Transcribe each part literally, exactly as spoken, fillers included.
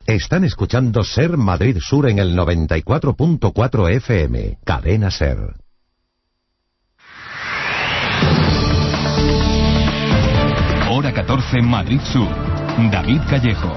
Están escuchando Ser Madrid Sur en el noventa y cuatro punto cuatro F M, Cadena Ser. Hora catorce, Madrid Sur. David Callejo.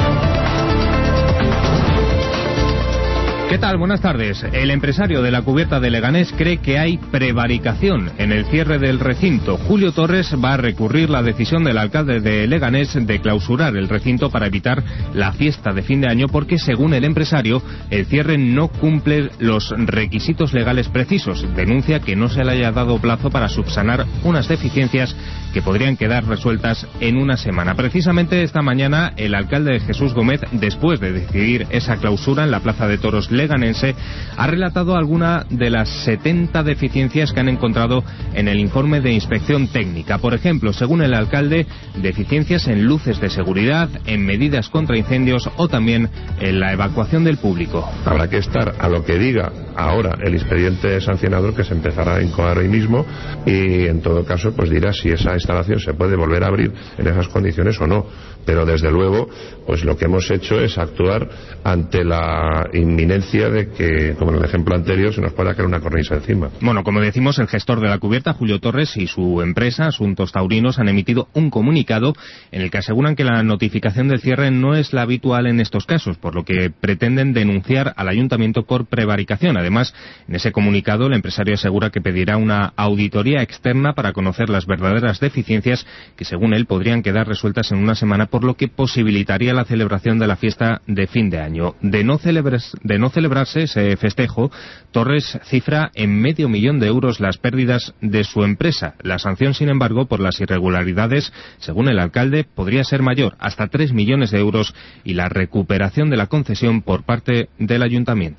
¿Qué tal? Buenas tardes. El empresario de la cubierta de Leganés cree que hay prevaricación en el cierre del recinto. Julio Torres va a recurrir la decisión del alcalde de Leganés de clausurar el recinto para evitar la fiesta de fin de año porque, según el empresario, el cierre no cumple los requisitos legales precisos. Denuncia que no se le haya dado plazo para subsanar unas deficiencias que podrían quedar resueltas en una semana. Precisamente esta mañana el alcalde Jesús Gómez, después de decidir esa clausura en la Plaza de Toros leganense, ha relatado alguna de las setenta deficiencias que han encontrado en el informe de inspección técnica. Por ejemplo, según el alcalde, deficiencias en luces de seguridad, en medidas contra incendios o también en la evacuación del público. Habrá que estar a lo que diga ahora el expediente sancionador, que se empezará a incoar hoy mismo, y en todo caso pues dirá si esa instalación se puede volver a abrir en esas condiciones o no. Pero desde luego pues lo que hemos hecho es actuar ante la inminencia de que, como en el ejemplo anterior, se nos pueda caer una cornisa encima. Bueno, como decimos, el gestor de la cubierta, Julio Torres, y su empresa, Asuntos Taurinos, han emitido un comunicado en el que aseguran que la notificación del cierre no es la habitual en estos casos, por lo que pretenden denunciar al ayuntamiento por prevaricación. Además, en ese comunicado, el empresario asegura que pedirá una auditoría externa para conocer las verdaderas deficiencias que, según él, podrían quedar resueltas en una semana, por lo que posibilitaría la celebración de la fiesta de fin de año. De no, celebres, de no celebrarse ese festejo, Torres cifra en medio millón de euros las pérdidas de su empresa. La sanción, sin embargo, por las irregularidades, según el alcalde, podría ser mayor, hasta tres millones de euros, y la recuperación de la concesión por parte del ayuntamiento.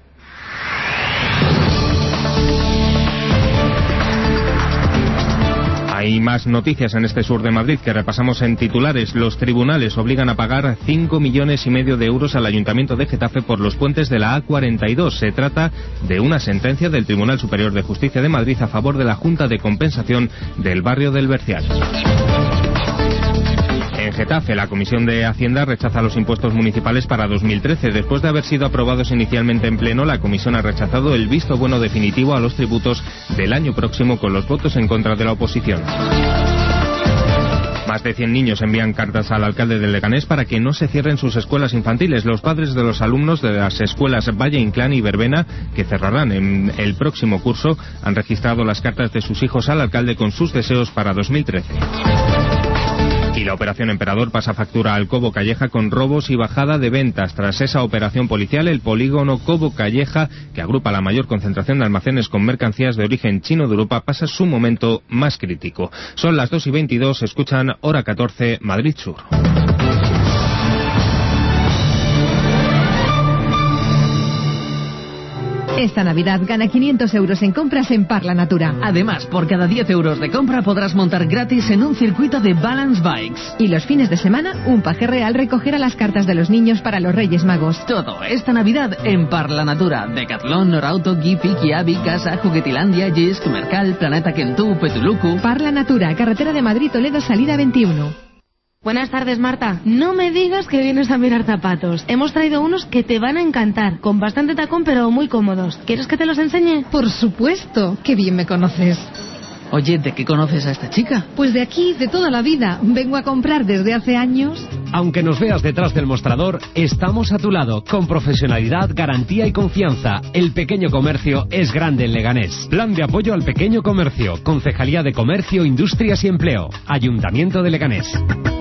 Hay más noticias en este sur de Madrid que repasamos en titulares. Los tribunales obligan a pagar cinco millones y medio de euros al Ayuntamiento de Getafe por los puentes de la A cuarenta y dos. Se trata de una sentencia del Tribunal Superior de Justicia de Madrid a favor de la Junta de Compensación del barrio del Bercial. En Getafe, la Comisión de Hacienda rechaza los impuestos municipales para dos mil trece. Después de haber sido aprobados inicialmente en pleno, la Comisión ha rechazado el visto bueno definitivo a los tributos del año próximo con los votos en contra de la oposición. Más de cien niños envían cartas al alcalde de Leganés para que no se cierren sus escuelas infantiles. Los padres de los alumnos de las escuelas Valle Inclán y Verbena, que cerrarán en el próximo curso, han registrado las cartas de sus hijos al alcalde con sus deseos para dos mil trece. Y la operación Emperador pasa factura al Cobo Calleja con robos y bajada de ventas. Tras esa operación policial, el polígono Cobo Calleja, que agrupa la mayor concentración de almacenes con mercancías de origen chino de Europa, pasa su momento más crítico. Son las dos y veintidós, escuchan Hora catorce, Madrid Sur. Esta Navidad gana quinientos euros en compras en Parla Natura. Además, por cada diez euros de compra podrás montar gratis en un circuito de Balance Bikes. Y los fines de semana, un paje real recogerá las cartas de los niños para los Reyes Magos. Todo esta Navidad en Parla Natura. Decathlon, Norauto, Gipi, Kiabi, Casa, Juguetilandia, Jisc, Mercal, Planeta Kentú, Petuluku. Parla Natura, carretera de Madrid-Toledo, salida veintiuno. Buenas tardes, Marta. No me digas que vienes a mirar zapatos. Hemos traído unos que te van a encantar, con bastante tacón pero muy cómodos. ¿Quieres que te los enseñe? Por supuesto. Qué bien me conoces. Oye, ¿de qué conoces a esta chica? Pues de aquí, de toda la vida. Vengo a comprar desde hace años. Aunque nos veas detrás del mostrador, estamos a tu lado, con profesionalidad, garantía y confianza. El pequeño comercio es grande en Leganés. Plan de apoyo al pequeño comercio. Concejalía de Comercio, Industrias y Empleo. Ayuntamiento de Leganés.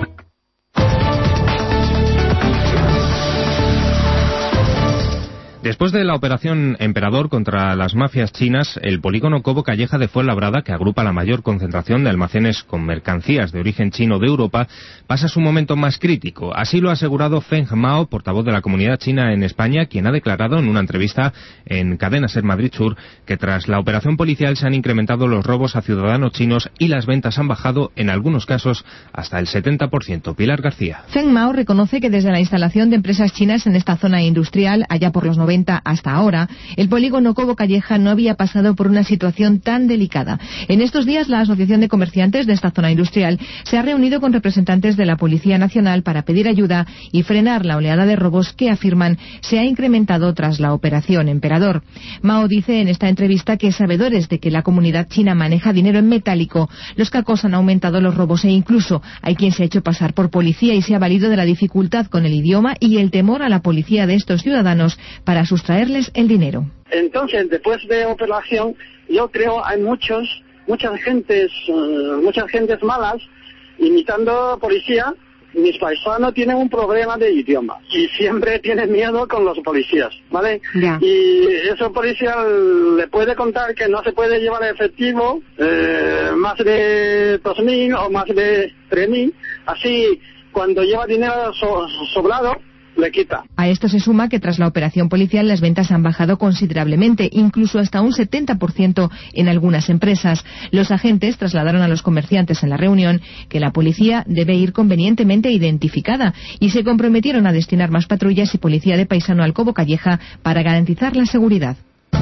Después de la operación Emperador contra las mafias chinas, el polígono Cobo Calleja de Fuenlabrada, que agrupa la mayor concentración de almacenes con mercancías de origen chino de Europa, pasa su momento más crítico. Así lo ha asegurado Feng Mao, portavoz de la comunidad china en España, quien ha declarado en una entrevista en Cadena Ser Madrid Sur que tras la operación policial se han incrementado los robos a ciudadanos chinos y las ventas han bajado en algunos casos hasta el setenta por ciento. Pilar García. Feng Mao reconoce que desde la instalación de empresas chinas en esta zona industrial, allá por los noventa, noventa hasta ahora, el polígono Cobo Calleja no había pasado por una situación tan delicada. En estos días, la Asociación de Comerciantes de esta zona industrial se ha reunido con representantes de la Policía Nacional para pedir ayuda y frenar la oleada de robos que afirman se ha incrementado tras la Operación Emperador. Mao dice en esta entrevista que, sabedores de que la comunidad china maneja dinero en metálico, los cacos han aumentado los robos e incluso hay quien se ha hecho pasar por policía y se ha valido de la dificultad con el idioma y el temor a la policía de estos ciudadanos para sustraerles el dinero. Entonces, después de operación, yo creo hay muchos, muchas gentes, muchas gentes malas imitando policía. Mis paisanos tienen un problema de idioma y siempre tienen miedo con los policías, ¿vale? Ya. Y ese policía le puede contar que no se puede llevar efectivo eh, más de dos mil o más de tres mil, así cuando lleva dinero so, sobrado, le quita. A esto se suma que tras la operación policial las ventas han bajado considerablemente, incluso hasta un setenta por ciento en algunas empresas. Los agentes trasladaron a los comerciantes en la reunión que la policía debe ir convenientemente identificada y se comprometieron a destinar más patrullas y policía de paisano al Cobo Calleja para garantizar la seguridad.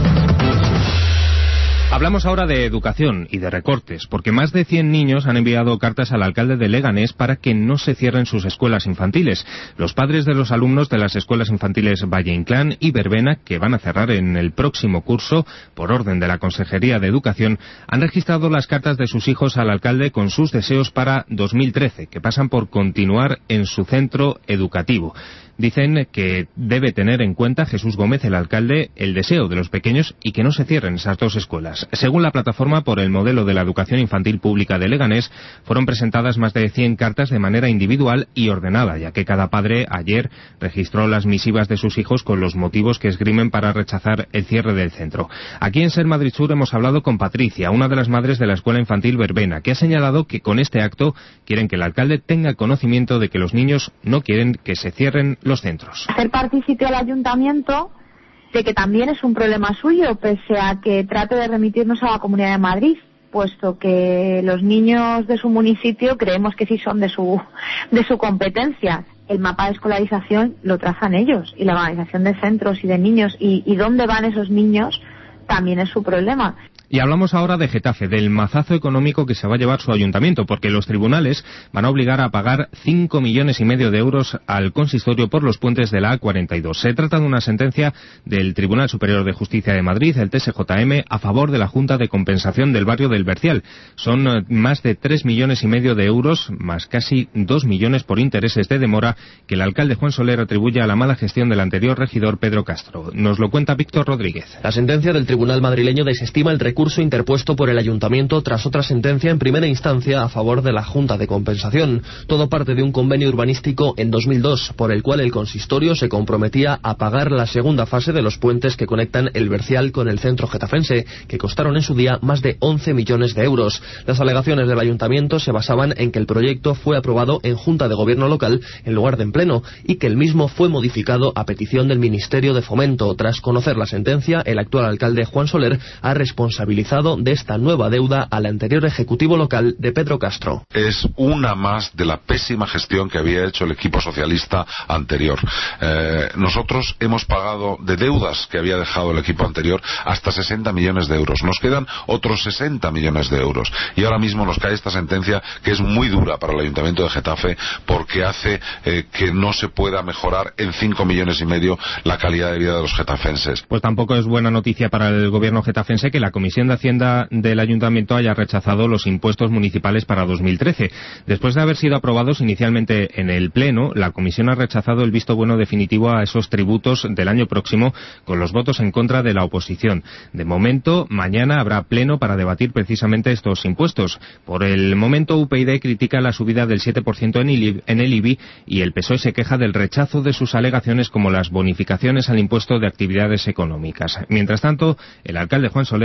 Hablamos ahora de educación y de recortes, porque más de cien niños han enviado cartas al alcalde de Leganés para que no se cierren sus escuelas infantiles. Los padres de los alumnos de las escuelas infantiles Valle Inclán y Verbena, que van a cerrar en el próximo curso, por orden de la Consejería de Educación, han registrado las cartas de sus hijos al alcalde con sus deseos para dos mil trece, que pasan por continuar en su centro educativo. Dicen que debe tener en cuenta Jesús Gómez, el alcalde, el deseo de los pequeños y que no se cierren esas dos escuelas. Según la plataforma por el modelo de la educación infantil pública de Leganés, fueron presentadas más de cien cartas de manera individual y ordenada, ya que cada padre ayer registró las misivas de sus hijos con los motivos que esgrimen para rechazar el cierre del centro. Aquí en Ser Madrid Sur hemos hablado con Patricia, una de las madres de la escuela infantil Verbena, que ha señalado que con este acto quieren que el alcalde tenga conocimiento de que los niños no quieren que se cierren los centros. Hacer partícipe al ayuntamiento de que también es un problema suyo, pese a que trate de remitirnos a la Comunidad de Madrid, puesto que los niños de su municipio creemos que sí son de su de su competencia. El mapa de escolarización lo trazan ellos, y la organización de centros y de niños, y, y dónde van esos niños también es su problema. Y hablamos ahora de Getafe, del mazazo económico que se va a llevar su ayuntamiento, porque los tribunales van a obligar a pagar cinco millones y medio de euros al consistorio por los puentes de la A cuarenta y dos. Se trata de una sentencia del Tribunal Superior de Justicia de Madrid, el T S J M, a favor de la Junta de Compensación del barrio del Bercial. Son más de tres millones y medio de euros, más casi dos millones por intereses de demora que el alcalde Juan Soler atribuye a la mala gestión del anterior regidor Pedro Castro. Nos lo cuenta Víctor Rodríguez. La sentencia del Tribunal madrileño desestima el recurso recurso interpuesto por el ayuntamiento tras otra sentencia en primera instancia a favor de la Junta de Compensación. Todo parte de un convenio urbanístico en dos mil dos, por el cual el consistorio se comprometía a pagar la segunda fase de los puentes que conectan el Bercial con el centro getafense, que costaron en su día más de once millones de euros. Las alegaciones del ayuntamiento se basaban en que el proyecto fue aprobado en Junta de Gobierno local en lugar de en pleno, y que el mismo fue modificado a petición del Ministerio de Fomento. Tras conocer la sentencia, el actual alcalde Juan Soler ha responsabilizado de esta nueva deuda al anterior ejecutivo local de Pedro Castro. Es una más de la pésima gestión que había hecho el equipo socialista anterior. Eh, nosotros hemos pagado de deudas que había dejado el equipo anterior hasta sesenta millones de euros. Nos quedan otros sesenta millones de euros. Y ahora mismo nos cae esta sentencia que es muy dura para el Ayuntamiento de Getafe, porque hace eh, que no se pueda mejorar en cinco millones y medio la calidad de vida de los getafenses. Pues tampoco es buena noticia para el gobierno getafense que la Comisión de Hacienda del Ayuntamiento haya rechazado los impuestos municipales para dos mil trece. Después de haber sido aprobados inicialmente en el Pleno, la Comisión ha rechazado el visto bueno definitivo a esos tributos del año próximo, con los votos en contra de la oposición. De momento, mañana habrá Pleno para debatir precisamente estos impuestos. Por el momento, U P YD critica la subida del siete por ciento en el I B I y el P S O E se queja del rechazo de sus alegaciones como las bonificaciones al impuesto de actividades económicas. Mientras tanto, el alcalde Juan Soler ve su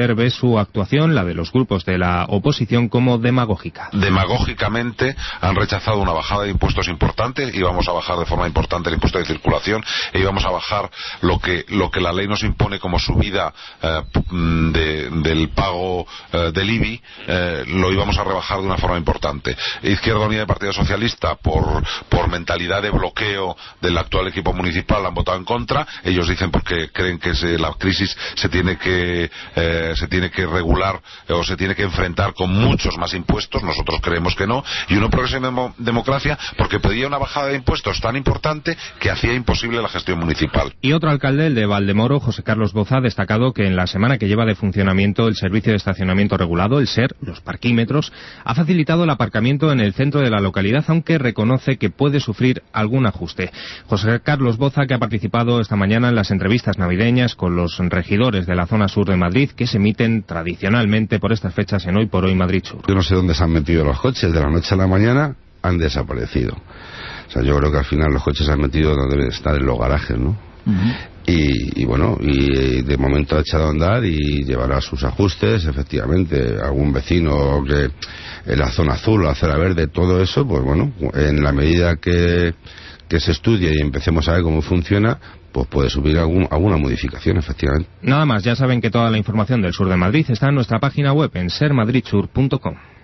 su actuación, la de los grupos de la oposición, como demagógica. Demagógicamente han rechazado una bajada de impuestos importante. Íbamos a bajar de forma importante el impuesto de circulación e íbamos a bajar lo que lo que la ley nos impone como subida eh, de, del pago eh, del I B I, eh, lo íbamos a rebajar de una forma importante. Izquierda Unida y Partido Socialista, por, por mentalidad de bloqueo del actual equipo municipal, han votado en contra. Ellos dicen porque creen que se, la crisis se tiene que eh, se tiene que regular eh, o se tiene que enfrentar con muchos más impuestos. Nosotros creemos que no. Y Unión Progresiva Demo- Democracia porque pedía una bajada de impuestos tan importante que hacía imposible la gestión municipal. Y otro alcalde, el de Valdemoro, José Carlos Boza, ha destacado que en la semana que lleva de funcionamiento el servicio de estacionamiento regulado, el S E R, los parquímetros, ha facilitado el aparcamiento en el centro de la localidad, aunque reconoce que puede sufrir algún ajuste. José Carlos Boza, que ha participado esta mañana en las entrevistas navideñas con los regidores de la zona sur de Madrid, que se emiten tradicionalmente por estas fechas en Hoy por Hoy Madrid Sur. Yo no sé dónde se han metido los coches, de la noche a la mañana han desaparecido. O sea, yo creo que al final los coches se han metido donde deben estar, en los garajes, ¿no? Uh-huh. Y, y bueno, y de momento ha echado a andar y llevará sus ajustes, efectivamente. Algún vecino que en la zona azul, la zona verde, todo eso, pues bueno, en la medida que, que se estudie y empecemos a ver cómo funciona, pues puede subir algún, alguna modificación, efectivamente. Nada más, ya saben que toda la información del sur de Madrid está en nuestra página web en ser madrid sur punto com.